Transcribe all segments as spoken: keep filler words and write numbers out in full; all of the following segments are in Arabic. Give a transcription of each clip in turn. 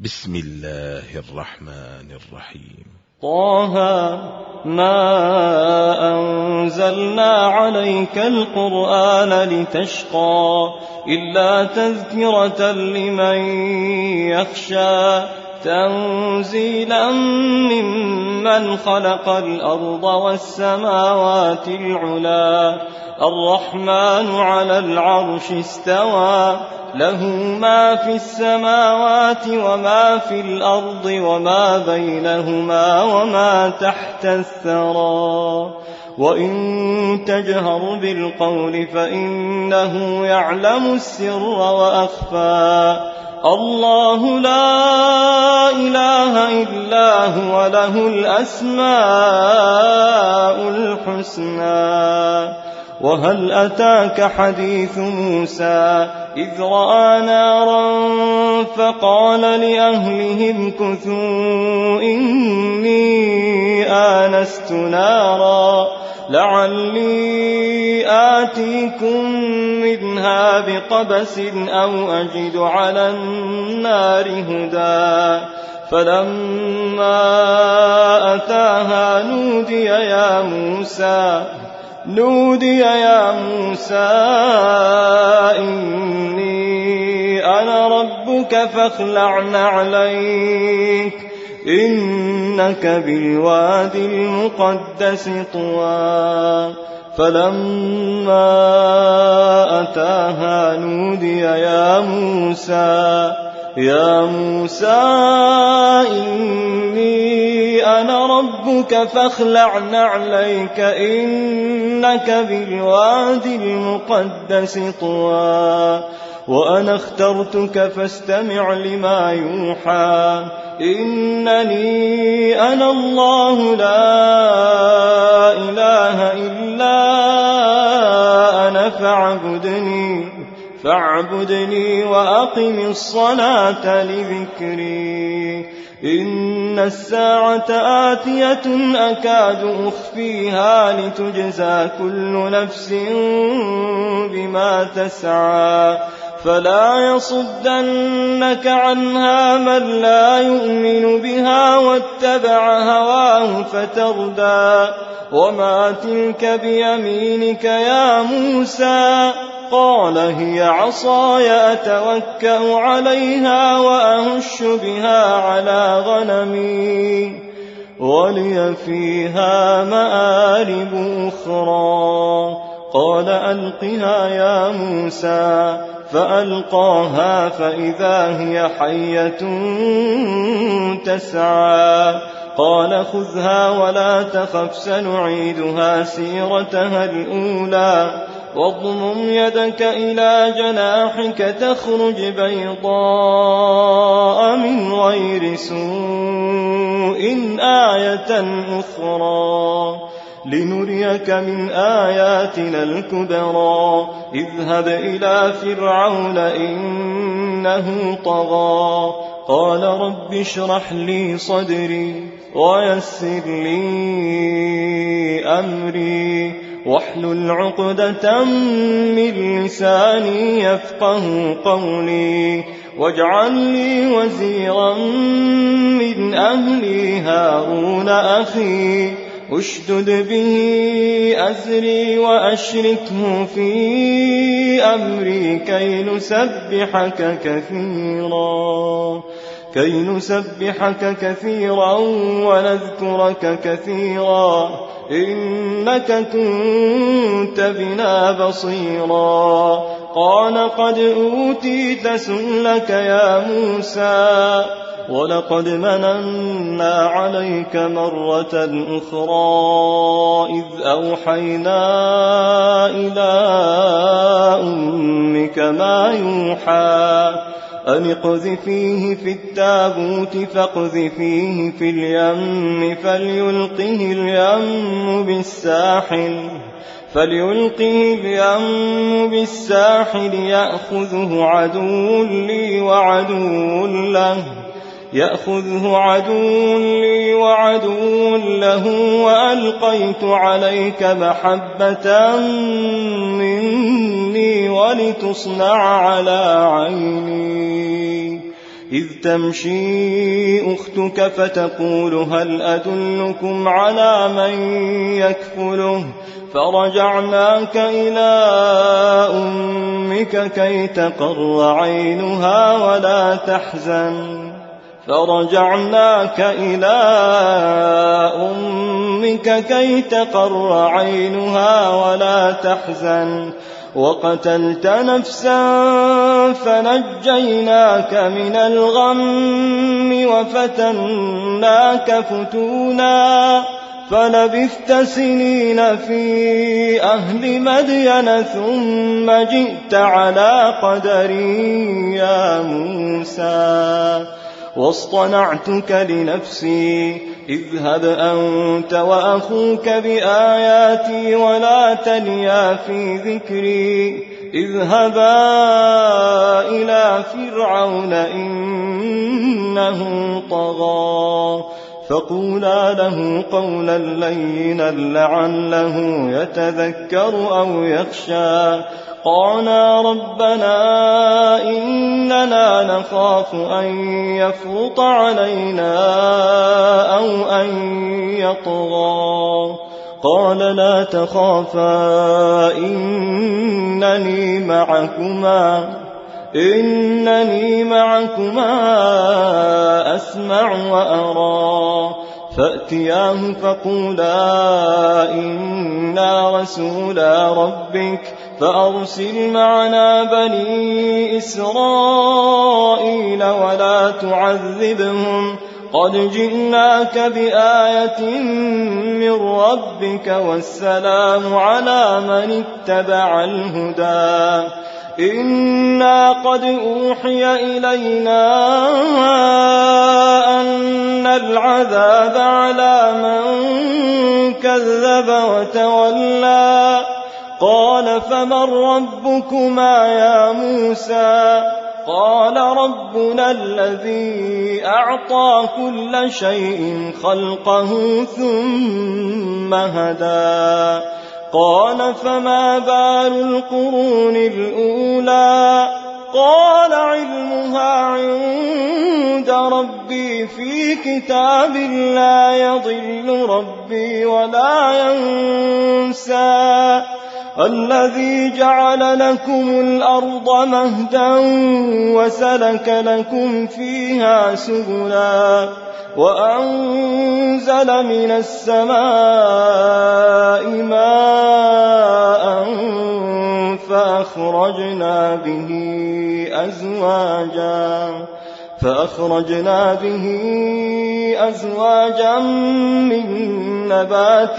بسم الله الرحمن الرحيم. طه ما أنزلنا عليك القرآن لتشقى إلا تذكرة لمن يخشى تنزيلا ممن خلق الأرض والسماوات العلا الرحمن على العرش استوى له ما في السماوات وما في الأرض وما بينهما وما تحت الثرى وإن تجهر بالقول فإنه يعلم السر وأخفى الله لا إله إلا هو له الأسماء الحسنى. وهل أتاك حديث موسى إذ رأى نارا فقال لأهلهم كثوا إني آنست نارا لعلي آتيكم منها بقبس أو أجد على النار هدى فلما أتاها نودي يا موسى نودي يا موسى إني أنا ربك فاخلع نعليك إنك بالواد المقدس طوى فلما أتاها نودي يا موسى يا موسى إني أنا ربك فاخلع نعليك إنك بالواد المقدس طوى وأنا اخترتك فاستمع لما يوحى إنني أنا الله لا إله إلا أنا فاعبدني فاعبدني وأقم الصلاة لذكري إن الساعة آتية أكاد أخفيها لتجزى كل نفس بما تسعى فلا يصدنك عنها من لا يؤمن بها واتبع هواه فتردى وما تلك بيمينك يا موسى قال هي عصاي أتوكأ عليها وأهش بها على غنمي ولي فيها مآرب أخرى قال ألقها يا موسى فألقاها فإذا هي حية تسعى قال خذها ولا تخف سنعيدها سيرتها الأولى واضمم يدك إلى جناحك تخرج بيضاء من غير سوء آية أخرى لنريك من آياتنا الكبرى اذهب إلى فرعون إنه طغى قال رب اشرح لي صدري ويسر لي أمري واحلل عقدة من لساني يفقه قولي واجعل لي وزيرا من أهلي هارون أخي اشدد به أزري وأشركه في أمري كي نسبحك كثيرا كي نسبحك كثيرا ونذكرك كثيرا إنك كنت بنا بصيرا قال قد أوتيت سؤلك يا موسى ولقد مننا عليك مرة أخرى إذ أوحينا إلى أمك ما يوحى أن اقذفيه في التابوت فاقذفيه في اليم فليلقه اليم بالساحل فليلقه اليم بالساحل يأخذه عدو لي وعدو له يأخذه عدو لي وعدو له وألقيت عليك محبة مني ولتصنع على عيني إذ تمشي أختك فتقول هل أدلكم على من يكفله فرجعناك إلى أمك كي تقر عينها ولا تحزن فرجعناك إلى أمك كي تقر عينها ولا تحزن وقتلت نفسا فنجيناك من الغم وفتناك فتونا فلبثت سنين في أهل مدين ثم جئت على قدري يا موسى واصطنعتك لنفسي اذهب أنت وأخوك بآياتي ولا تنيا في ذكري اذهبا إلى فرعون إنه طغى فقولا له قولا لينا لعله يتذكر أو يخشى قالا ربنا إننا نخاف أن يفرط علينا أو أن يطغى قال لا تخافا إنني معكما إنني معكما أسمع وأرى فأتياه فقولا إنا رسولا ربك فأرسل معنا بني إسرائيل ولا تعذبهم قد جئناك بآية من ربك والسلام على من اتبع الهدى إنا قد أوحي إلينا أن العذاب على من كذب وتولى قال فمن ربكما يا موسى قال ربنا الذي أعطى كل شيء خلقه ثم هدى قال فما بال القرون الأولى قال علمها عند ربي في كتاب لا يضل ربي ولا ينسى الذي جعل لكم الأرض مهدا وسلك لكم فيها سبلا وأنزل من السماء ماء فأخرجنا به أزواجا فأخرجنا به أزواجا من نبات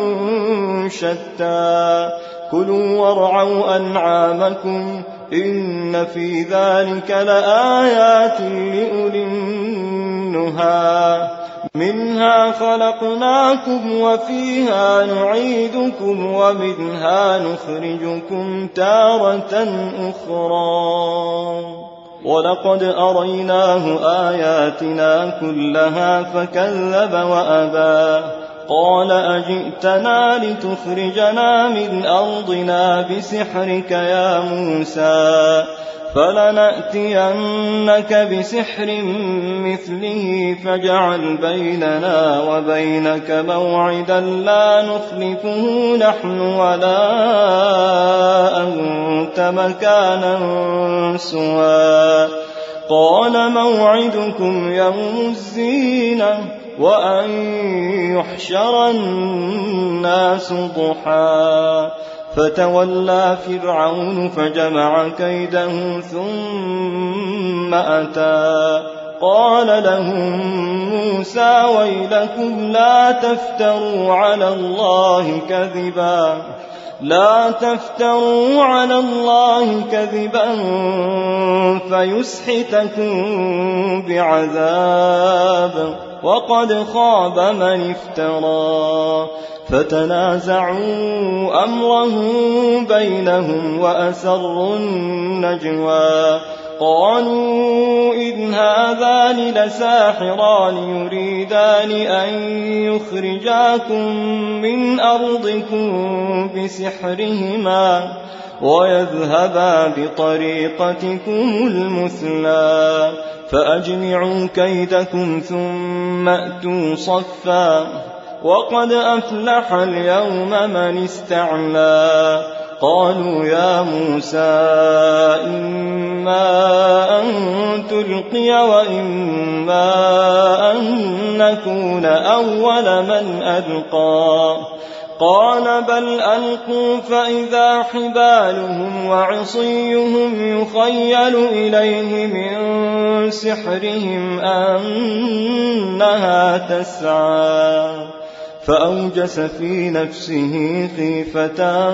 شتى كلوا وارعوا أنعامكم إن في ذلك لآيات لأولي النهى منها خلقناكم وفيها نعيدكم ومنها نخرجكم تارة أخرى ولقد أريناه آياتنا كلها فكذب وأبى قال أجئتنا لتخرجنا من أرضنا بسحرك يا موسى فلنأتينك بسحر مثله فاجعل بيننا وبينك موعدا لا نخلفه نحن ولا أنت مكانا سوى قال موعدكم يوم الزينة وأن يحشر الناس ضحى فتولى فرعون فجمع كيده ثم أتى قال لهم موسى ويلكم لا تفتروا على الله كذبا لا تفتروا على الله كذبا فيسحتكم بعذاب وقد خاب من افترى فتنازعوا أمرهم بينهم وأسروا النجوى قالوا إن هذان لساحران يريدان أن يخرجاكم من أرضكم بسحرهما ويذهبا بطريقتكم المثلى فأجمعوا كيدكم ثم أتوا صفا وقد أفلح اليوم من استعلى قالوا يا موسى إما أن تلقي وإما أن نكون أول من ألقى قال بل ألقوا فإذا حبالهم وعصيهم يخيل إليه من سحرهم أنها تسعى فأوجس في نفسه خيفة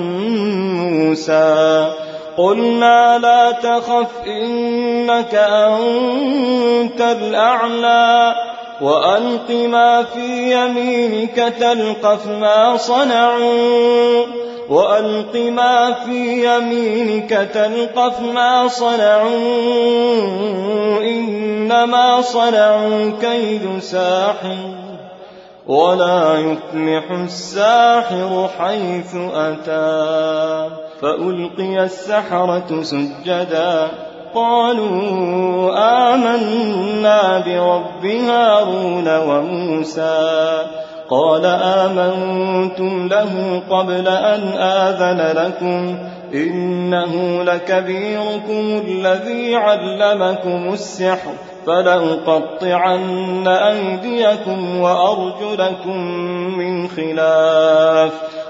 موسى قلنا لا تخف إنك أنت الأعلى وألق ما في يمينك تلقف ما صنعوا وألق ما في يمينك تلقف ما صنعوا إنما صنعوا كيد ساحر ولا يفلح الساحر حيث أتى فألقي السحرة سجدا قالوا آمنا برب هارون وموسى قال آمنتم له قبل أن آذن لكم إنه لكبيركم الذي علمكم السحر فلأقطعن أيديكم وأرجلكم من خلاف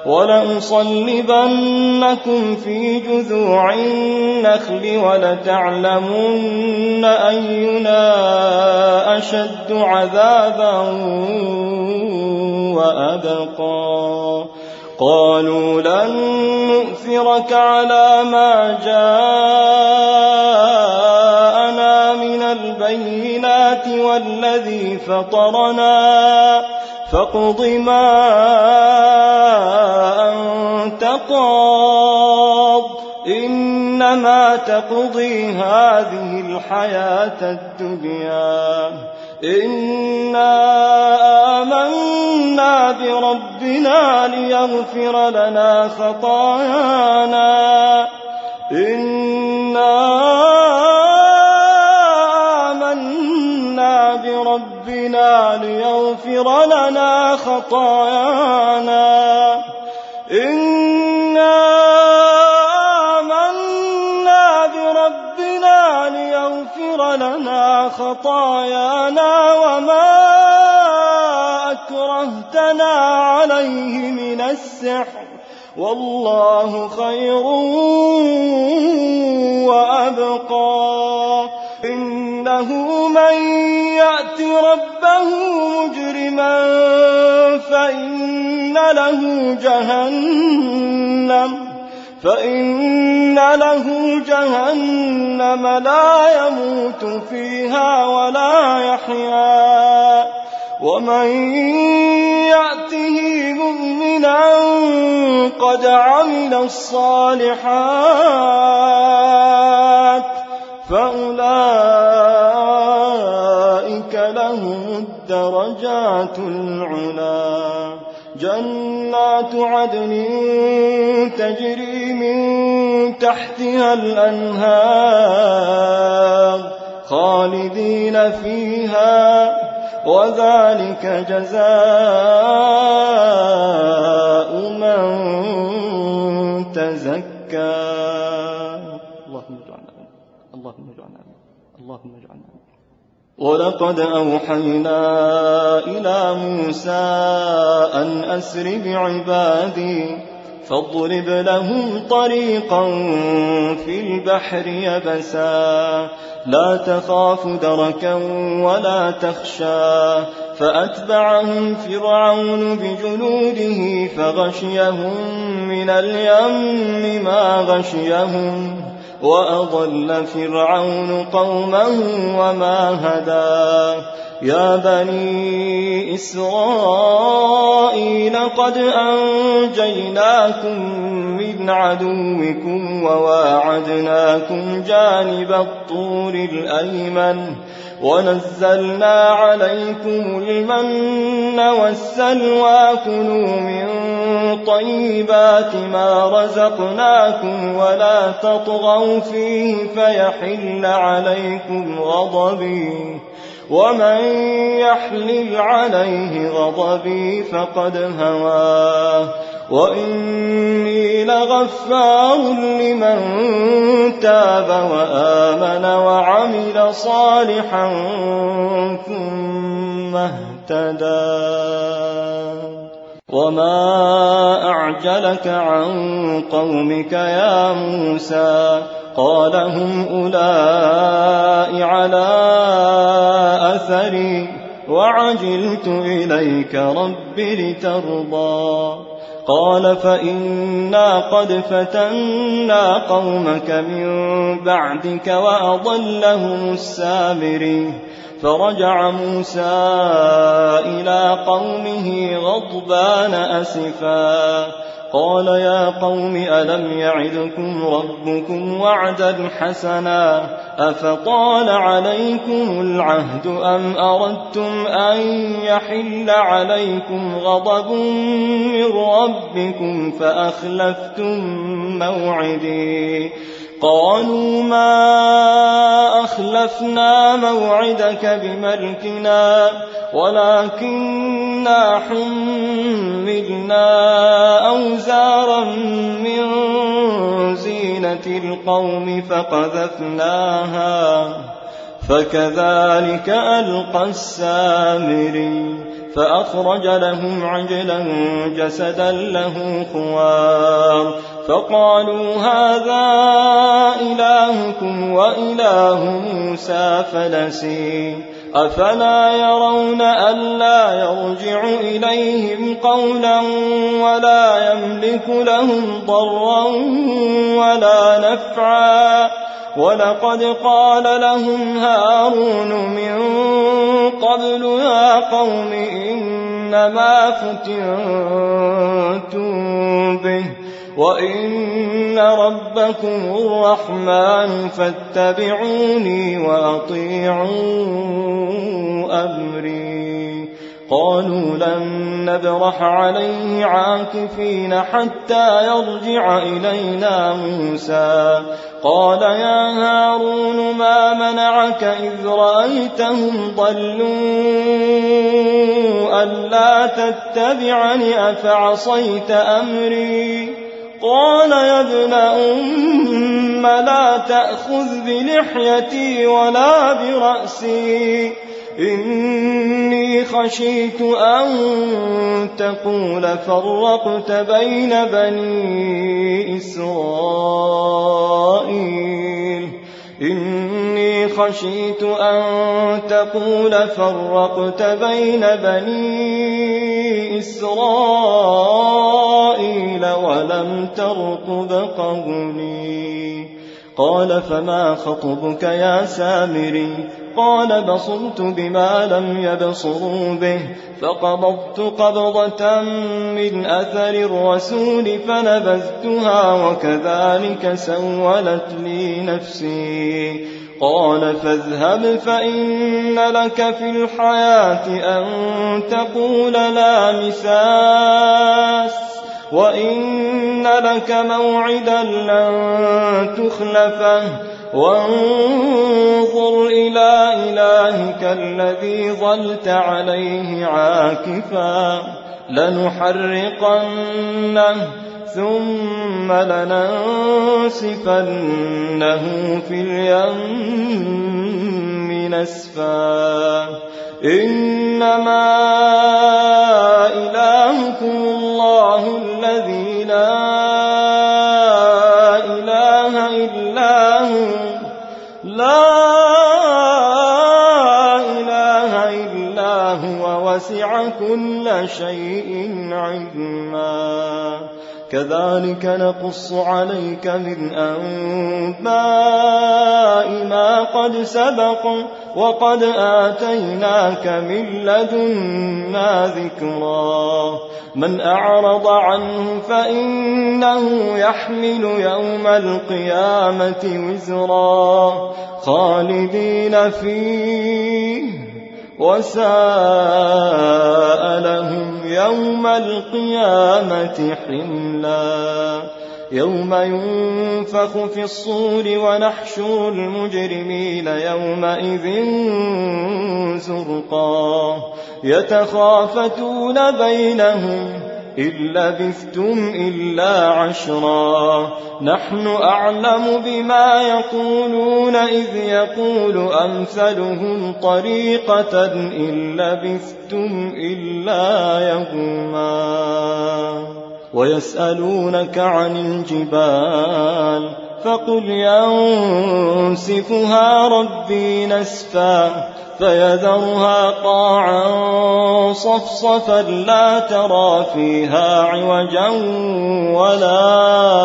ولأصلبنكم في جذوع النخل ولتعلمن أينا أشد عذابا وأبقى قالوا لن نؤثرك على ما جاءنا من البينات والذي فطرنا فاقض ما أنت قاض إنما تقضي هذه الحياة الدنيا إنا آمنا بربنا ليغفر لنا خطايانا إنا آمنا بربنا ليغفر لنا خطايانا إنا آمنا بربنا ليغفر لنا خطايانا وما أكرهتنا عليه من السحر والله خير وأبقى إنه من يأت ربه مجرما فإن له جهنم فإن له جهنم لا يموت فيها ولا يحيا ومن يأته مؤمنا قد عمل الصالحات فأولئك لهم الدرجات العلى جنات عدن تجري من تحتها الأنهار خالدين فيها وذلك جزاء من تزكى اللهم اجعلنا اللهم اجعلنا اللهم اجعلنا ولقد أوحينا إلى موسى أن أسر بعبادي فاضرب لهم طريقا في البحر يبسا لا تخاف دركا ولا تخشى فأتبعهم فرعون بجنوده فغشيهم من اليم ما غشيهم وأضل فرعون قومه وما هدى يا بني إسرائيل قد أنجيناكم من عدوكم وواعدناكم جانب الطور الأيمن ونزلنا عليكم المن والسلوى كلوا من طيبات ما رزقناكم ولا تطغوا فيه فيحل عليكم غضبي ومن يحلل عليه غضبي فقد هوى وإني لغفار لمن تاب وآمن وعمل صالحا ثم اهتدى وما أعجلك عن قومك يا موسى قال هم أولئك على أثري وعجلت إليك رب لترضى قال فإنا قد فتنا قومك من بعدك وأضلهم السامري فرجع موسى إلى قومه غضبان أسفا قال يا قوم ألم يعدكم ربكم وعدا حسنا أفطال عليكم العهد أم أردتم أن يحل عليكم غضب من ربكم فأخلفتم موعدي قالوا ما أخلفنا موعدك بملكنا ولكننا حملنا أوزارا من زينة القوم فقذفناها فكذلك ألقى السامري فأخرج لهم عجلا جسدا له خوار فقالوا هذا إلهكم وإله موسى فنسي أفلا يرون ألا يرجع إليهم قولا ولا يملك لهم ضرا ولا نفعا ولقد قال لهم هارون من قبل يا قوم إنما فتنتم به وإن ربكم الرحمن فاتبعوني وأطيعوا أمري قالوا لن نبرح عليه عاكفين حتى يرجع إلينا موسى قال يا هارون ما منعك إذ رأيتهم ضلوا ألا تتبعني أفعصيت أمري قال يا ابن أم لا تأخذ بلحيتي ولا برأسي إني خشيت أن تقول فرقت بين بني إسرائيل إني خشيت أن تقول فرقت بين بني إسرائيل ولم ترقب قولي قال فما خطبك يا سامري قال بصرت بما لم يبصروا به فقبضت قبضة من أثر الرسول فنبذتها وكذلك سولت لي نفسي قال فاذهب فإن لك في الحياة أن تقول لا مساس وإن لك موعدا لن تخلفه وانظر إلى إلهك الذي ظلت عليه عاكفا لنحرقنه ثم لننسفنه في اليم نسفا إنما إلهكم الله الذي لا إله إلا هو لا إله إلا هو وسع كل شيء علما كذلك نقص عليك من أنباء ما قد سبق وقد آتيناك من لدنا ذكرا من أعرض عنه فإنه يحمل يوم القيامة وزرا خالدين فيه وساء لهم يوم القيامة حملا يوم ينفخ في الصور ونحشر المجرمين يومئذ زرقا يتخافتون بينهم إن لبثتم إلا عشرا نحن أعلم بما يقولون إذ يقول أمثلهم طريقة إن لبثتم إلا يوما ويسألونك عن الجبال فقل ينسفها ربي نسفا فيذرها قاعا صفصفا لا ترى فيها عوجا ولا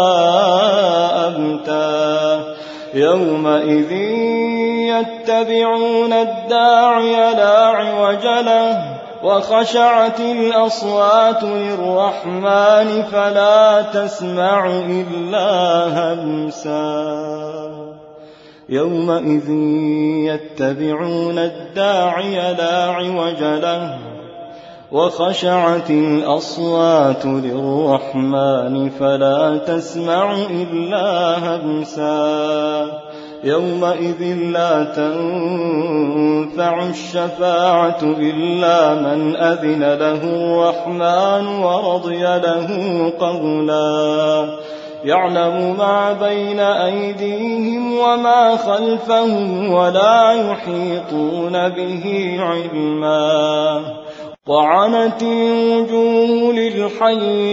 أمتا يومئذ يتبعون الداعي لا عوج له وخشعت الأصوات للرحمن فلا تسمع إلا همسا يومئذ يتبعون الداعي لا عوج له وخشعت الأصوات للرحمن فلا تسمع إلا همسا يومئذ لا تنفع الشفاعة إلا من أذن له الرحمن ورضي له قولا يعلم ما بين أيديهم وما خلفهم ولا يحيطون به علما وعنت الوجوه للحي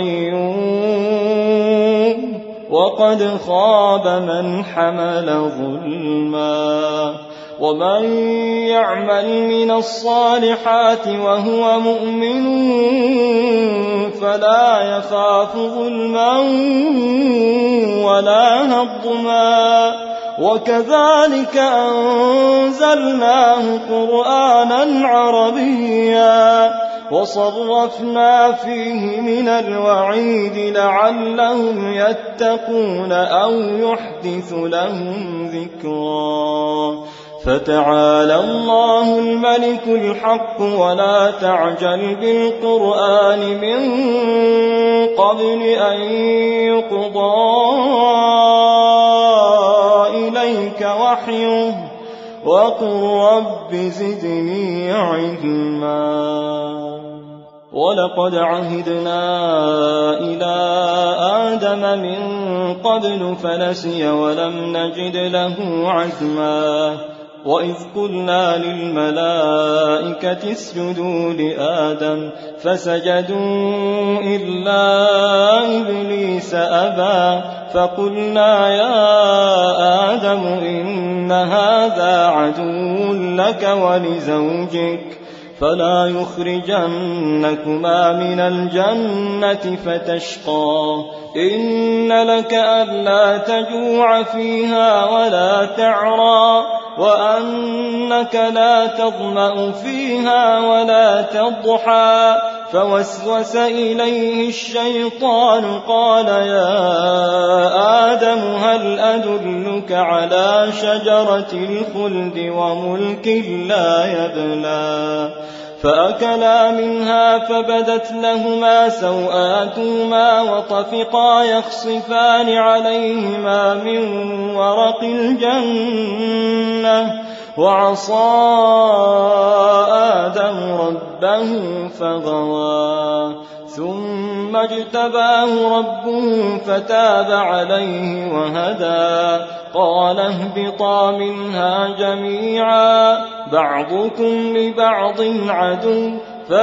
القيوم وقد خاب من حمل ظلما ومن يعمل من الصالحات وهو مؤمن فلا يخاف ظلما ولا هضما وكذلك أنزلناه قرآنا عربيا وصرفنا فيه من الوعيد لعلهم يتقون أو يحدث لهم ذكرا فتعالى الله الملك الحق ولا تعجل بالقرآن من قبل أن يقضى إليك وحيه وقل رب زدني علما ولقد عهدنا إلى آدم من قبل فنسي ولم نجد له عزما وإذ قلنا للملائكة اسجدوا لآدم فسجدوا إلا إبليس أبى فقلنا يا آدم إن هذا عدو لك ولزوجك فلا يخرجنكما من الجنة فتشقى إن لك ألا تجوع فيها ولا تعرى وأنك لا تظمأ فيها ولا تضحى فوسوس إليه الشيطان قال يا آدم هل أدلك على شجرة الخلد وملك لا يبلى فأكلا منها فبدت لهما سوآتهما وطفقا يخصفان عليهما من ورق الجنة وعصى آدم ربه فغوى ثم اجتباه ربه فتاب عليه وهدى قال اهبطا منها جميعا بعضكم لبعض عدو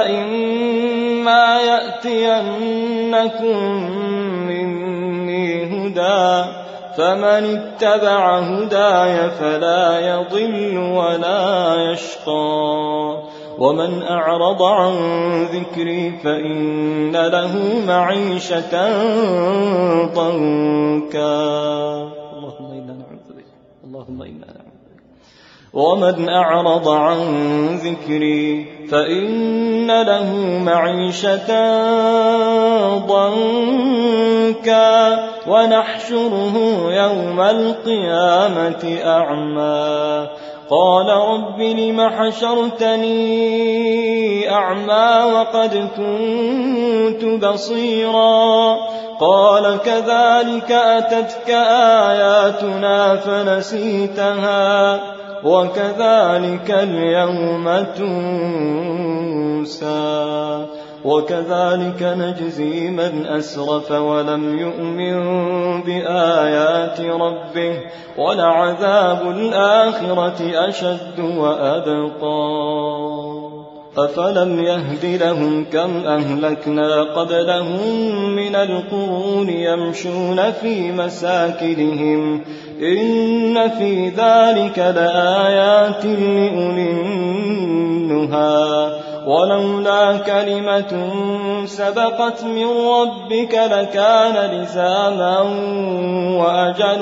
فإما يأتينكم مني هدى فمن اتبع هداي فلا يضل ولا يشقى ومن أعرض عن ذكري فإن له معيشة ضنكا اللهم إنا نعوذ بك اللهم إنا نعوذ بك ومن أعرض عن ذكري فإن له معيشة ضنكا ونحشره يوم القيامة أعمى قال رب لم حشرتني أعمى وقد كنت بصيرا قال كذلك أتتك آياتنا فنسيتها وكذلك اليوم تنسى وكذلك نجزي من أسرف ولم يؤمن بآيات ربه ولعذاب الآخرة أشد وأبقى أفلم يهد لهم كم أهلكنا قبلهم من القرون يمشون في مساكنهم إن في ذلك لآيات لأولي النهى ولولا كلمة سبقت من ربك لكان لزاما وأجل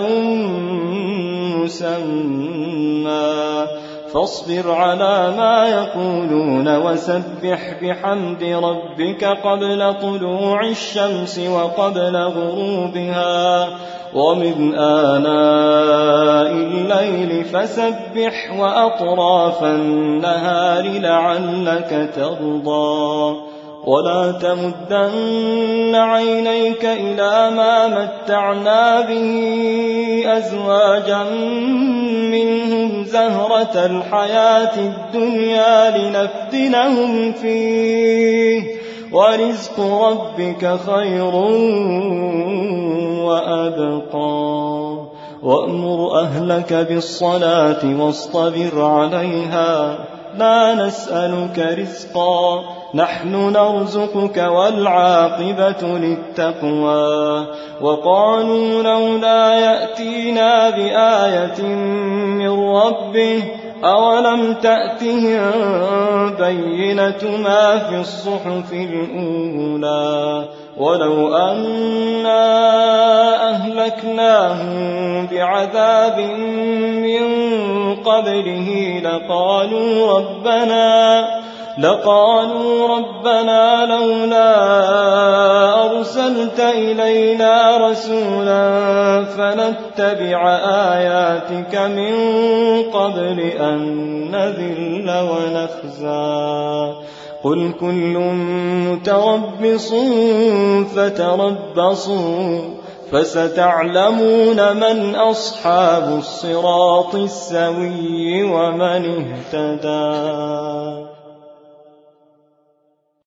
مسمى فاصبر على ما يقولون وسبح بحمد ربك قبل طلوع الشمس وقبل غروبها ومن آناء الليل فسبح وأطراف النهار لعلك ترضى ولا تمدن عينيك إلى ما متعنا به أزواجا منهم زهرة الحياة الدنيا لنفتنهم فيه ورزق ربك خير وأبقى وأمر أهلك بالصلاة واصطبر عليها لا نسألك رزقا نحن نرزقك والعاقبة للتقوى وقالوا لولا يأتينا بآية من ربه أولم تأتهم بينة ما في الصحف الأولى ولو أنا أهلكناهم بعذاب من قبله لقالوا ربنا لقالوا ربنا لولا أرسلت إلينا رسولا فنتبع آياتك من قبل أن نذل ونخزى قل كل متربص فتربصوا فستعلمون من أصحاب الصراط السوي ومن اهتدى.